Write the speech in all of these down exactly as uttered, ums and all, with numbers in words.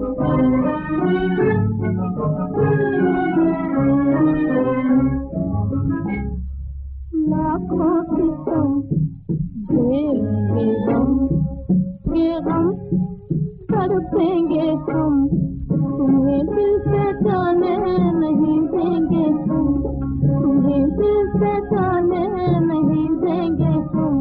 लाखों सितम झेलेंगे हम, ये हम तड़पेंगे हम, तुम्हें दिल से जाने नहीं देंगे हम, तुम्हें दिल से जाने नहीं देंगे हम।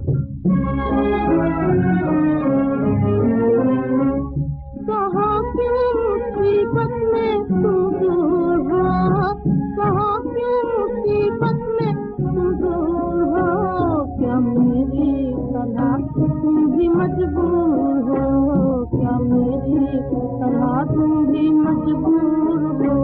कहाँ क्यों मुसीबत में तुम दूर हो, कहाँ क्यों मुसीबत में तुम दूर हो, क्या मेरी सलाह तुम भी मजबूर हो, क्या मेरी सलाह तुम भी मजबूर हो।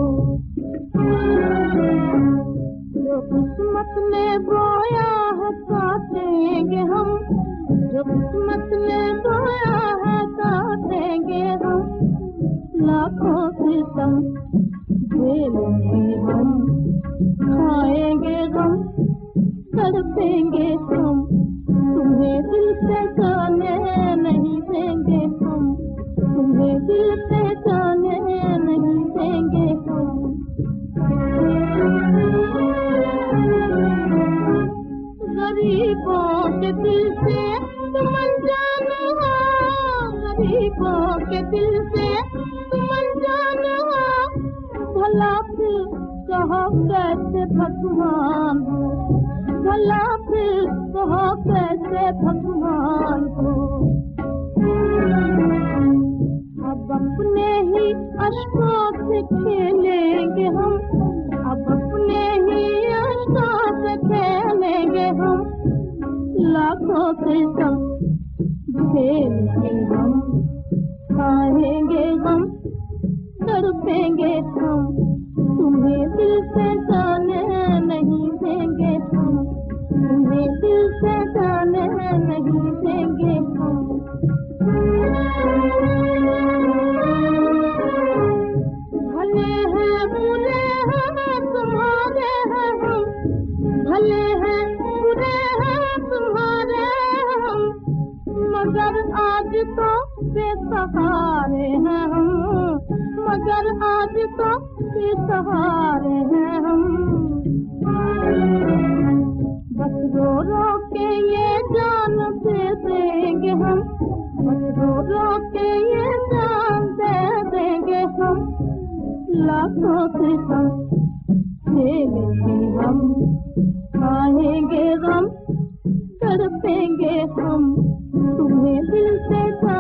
जो किस्मत ने बोया है काटेंगे हम, जो किस्मत ने बोया है काटेंगे हम, लाखों सितम झेलेंगे हम, खाएंगे हम, तड़पेंगे हम, तुम्हें दिल से जाने नहीं देंगे हम, तुम्हें दिल से जाने नहीं देंगे हम। गरीबों के दिल से तुम अनजान हो, गरीबों के दिल से तुम अनजान हो, भला फिर कहो कैसे भगवान हो, भला फिर कहो कैसे भगवान हो। अब अपने ही अश्कों से खेलेंगे हम, अब अपने ही अश्कों से खेलेंगे हम, लाखों सितम झेलेंगे हम, खाएंगे हम, तड़पेंगे हम, तुम्हें दिल से जाने नहीं देंगे हम, तुम्हें दिल से जाने नहीं देंगे हम। भले हैं बुरे हैं तुम्हारे हैं हम, भले हैं बुरे हैं तुम्हारे हम, मगर आज तो बेसहारे हैं हम, मगर आज तो बेसहारे हैं हम। बस रो रो के ये जान दे देंगे हम, बस रो रो के ये जान दे देंगे हम, लाखों सितम झेलेंगे हम, खाएंगे हम, तड़पेंगे हम, तुम्हें दिल से